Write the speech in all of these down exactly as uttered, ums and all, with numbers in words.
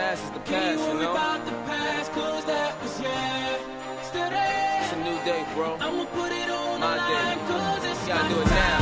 past is the past, you know? About the past, cause that was yesterday. It's a new day, bro. I'ma put it on My the day. line, cause it's You gotta my do it time. now.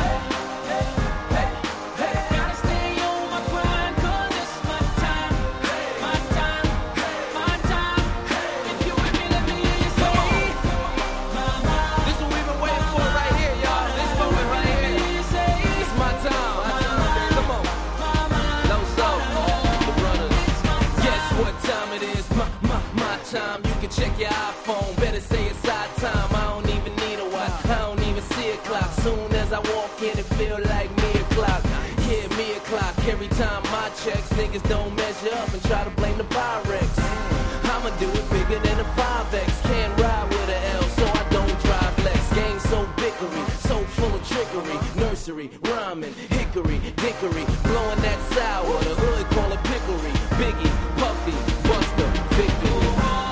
Gotta stay on my grind, cause it's my time. My time, my time. If you with me, let me hear you say, mama. This is what we've been waiting for right here, y'all. This moment right here. It's my time. My time. Come on. Low soul. The brothers. Guess what time it is? My, my, my time. You can check your iPhone. Better say it's our time. I don't even need a watch. I don't even see a clock. Soon as I walk in, it feel like me o'clock. Yeah, me o'clock. Every time my checks, niggas don't measure up and try to blame the Pyrex. I'ma do it bigger than a five X. Can't ride with a L, so I don't drive Lex. Game so bickery, so full of trickery. Nursery, rhyming, hickory, dickory. Blowing that sour, the hood call it pickery. Biggie, Puffy, Buster, Victory.